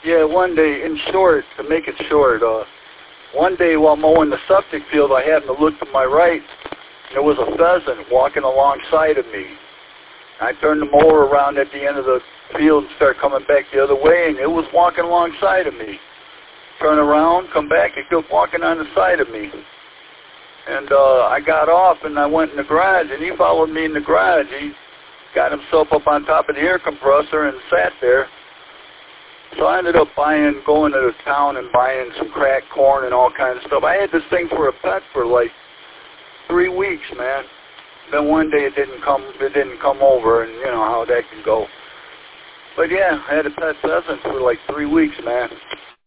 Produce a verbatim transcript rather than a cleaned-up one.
Yeah, one day, in short, to make it short, uh, one day while mowing the septic field, I happened to look to my right, and there was a pheasant walking alongside of me. I turned the mower around at the end of the field and started coming back the other way, and it was walking alongside of me. Turn around, come back, it kept walking on the side of me. And uh, I got off, and I went in the garage, and he followed me in the garage. He got himself up on top of the air compressor and sat there. So I ended up buying, going to the town and buying some cracked corn and all kinds of stuff. I had this thing for a pet for like three weeks, man. Then one day it didn't come, it didn't come over, and you know how that can go. But yeah, I had a pet pheasant for like three weeks, man.